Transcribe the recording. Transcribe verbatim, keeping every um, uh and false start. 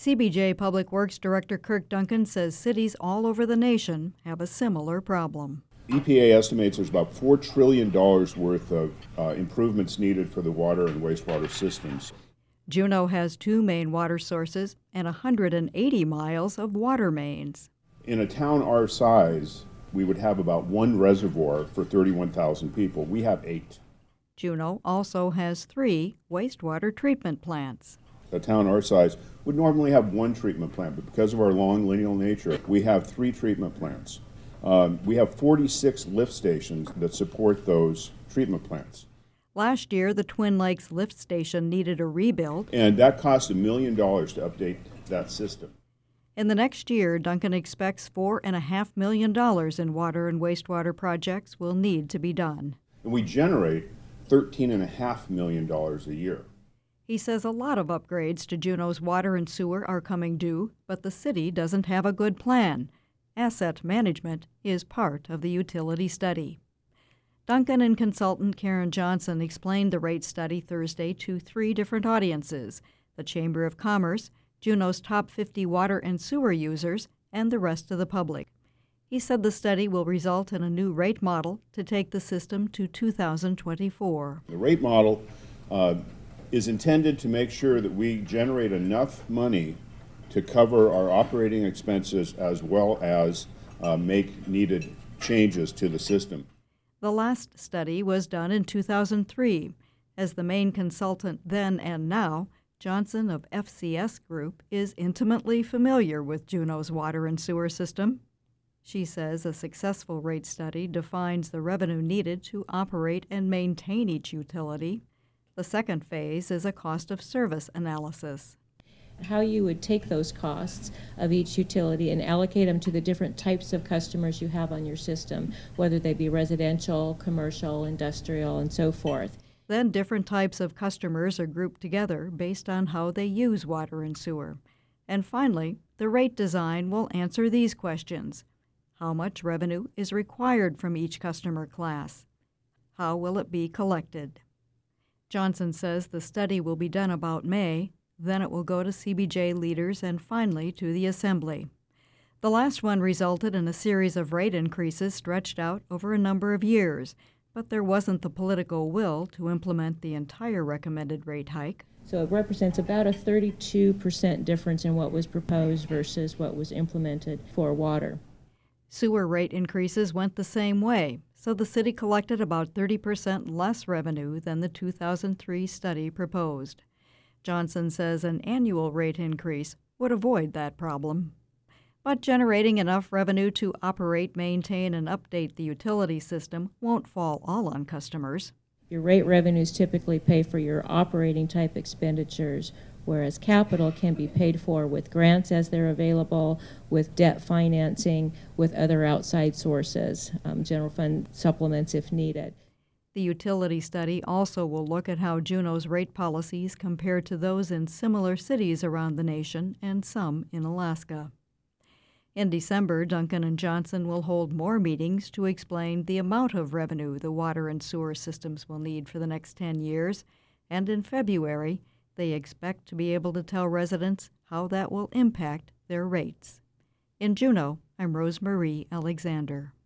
C B J Public Works Director Kirk Duncan says cities all over the nation have a similar problem. E P A estimates there's about four trillion dollars worth of uh, improvements needed for the water and wastewater systems. Juneau has two main water sources and one hundred eighty miles of water mains. In a town our size, we would have about one reservoir for thirty-one thousand people. We have eight. Juneau also has three wastewater treatment plants. A town our size would normally have one treatment plant, but because of our long lineal nature, we have three treatment plants. Um, we have forty-six lift stations that support those treatment plants. Last year, the Twin Lakes lift station needed a rebuild. And that cost a million dollars to update that system. In the next year, Duncan expects four and a half million dollars in water and wastewater projects will need to be done. And we generate thirteen and a half million dollars a year. He says a lot of upgrades to Juneau's water and sewer are coming due, but the city doesn't have a good plan. Asset management is part of the utility study. Duncan and consultant Karen Johnson explained the rate study Thursday to three different audiences: the Chamber of Commerce, Juneau's top fifty water and sewer users, and the rest of the public. He said the study will result in a new rate model to take the system to two thousand twenty-four. The rate model uh, is intended to make sure that we generate enough money to cover our operating expenses as well as uh, make needed changes to the system. The last study was done in two thousand three. As the main consultant then and now, Johnson of F C S Group is intimately familiar with Juneau's water and sewer system. She says a successful rate study defines the revenue needed to operate and maintain each utility. The second phase is a cost of service analysis. How you would take those costs of each utility and allocate them to the different types of customers you have on your system, whether they be residential, commercial, industrial, and so forth. Then different types of customers are grouped together based on how they use water and sewer. And finally, the rate design will answer these questions. How much revenue is required from each customer class? How will it be collected? Johnson says the study will be done about May, then it will go to C B J leaders and finally to the Assembly. The last one resulted in a series of rate increases stretched out over a number of years, but there wasn't the political will to implement the entire recommended rate hike. So it represents about a thirty-two percent difference in what was proposed versus what was implemented for water. Sewer rate increases went the same way, so the city collected about thirty percent less revenue than the two thousand three study proposed. Johnson says an annual rate increase would avoid that problem. But generating enough revenue to operate, maintain, and update the utility system won't fall all on customers. Your rate revenues typically pay for your operating type expenditures, whereas capital can be paid for with grants as they're available, with debt financing, with other outside sources, um, general fund supplements if needed. The utility study also will look at how Juneau's rate policies compare to those in similar cities around the nation and some in Alaska. In December, Duncan and Johnson will hold more meetings to explain the amount of revenue the water and sewer systems will need for the next ten years, and in February, they expect to be able to tell residents how that will impact their rates. In Juneau, I'm Rose Marie Alexander.